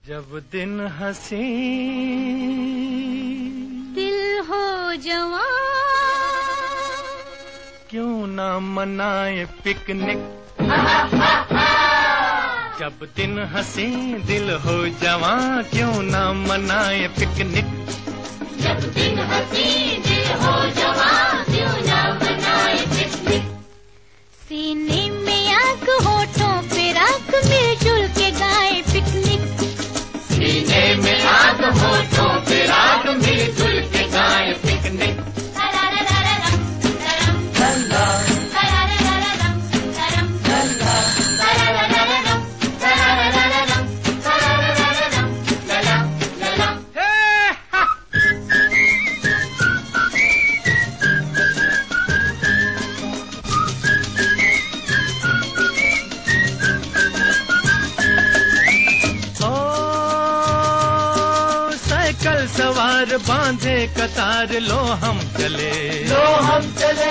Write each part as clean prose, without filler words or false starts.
जब दिन हंसी दिल हो जवां, क्यों ना मनाए पिकनिक। जब दिन हंसी दिल हो जवां, क्यों ना मनाए पिकनिक। जब दिन हंसी दिल हो जवां, क्यों ना मनाए पिकनिक। सीने में आग होठों पे राख, मिलजुल के गाए पिकनिक। सीने में आग होठों पे राख, मिलजुल के गाए पिकनिक। कल सवार बांधे कतार, लो हम चले, लो हम चले।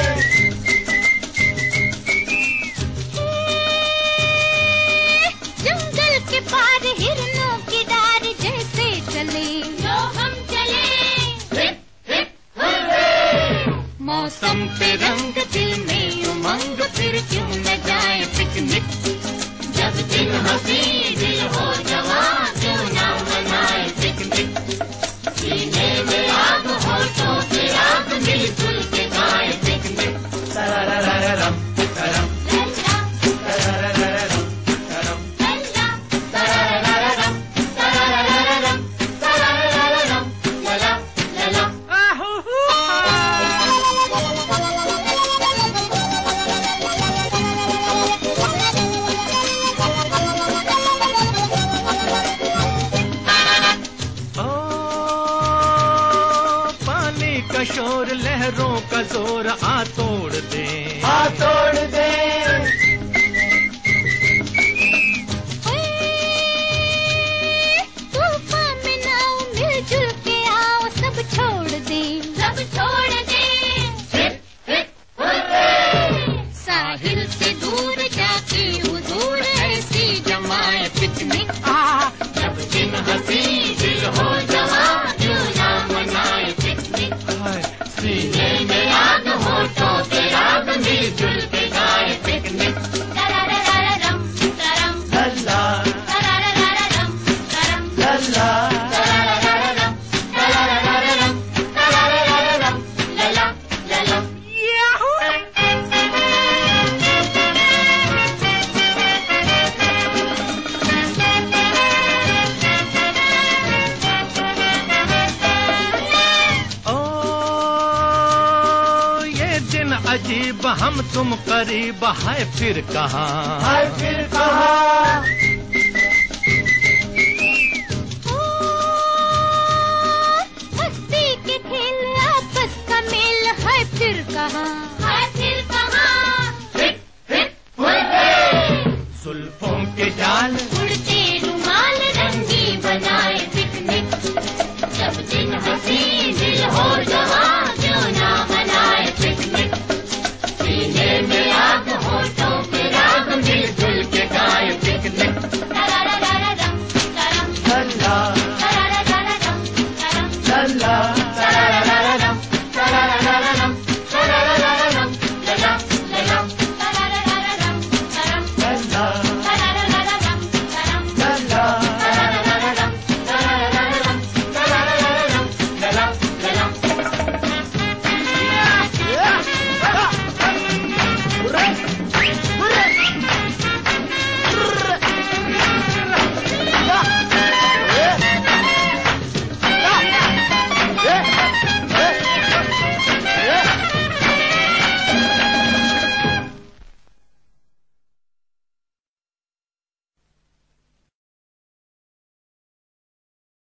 जंगल के पार हिरनों की डार जैसे चले, लो हम चले। Hip hip hurray. मौसम पे रंग, दिल में उमंग, फिर क्यों न जाए पिकनिक। जब दिन हंसी दिल हो जवां, क्यों ना मनाए पिकनिक। सीने में आग होठों पे राख, मिलजुल के गाए पिकनिक। तरररररम तरम तरररररम तरम तरररररम तरररररम तरररररम लला लला। शोर लहरों का जोर, आ तोड़ दे, आ तोड़ दे। तूफान में नाव मिलजुल के आओ, सब छोड़ दे, सब छोड़ दे। Hip hip hurray. साहिल से दूर जाके हुजूर ऐसी जमाए पिकनिक। जब दिन हंसी दिल हो जवां, क्यों ना मनाए पिकनिक। सीने में आग होठों पे राख, मिलजुल के गाए पिकनिक। तरररररम तरम लल्ला तरररररम तरम लल्ला तरररररम तरररररम तरररररम लला लला। अजीब हम तुम करीब, है फिर कहाँ, है फिर कहाँ।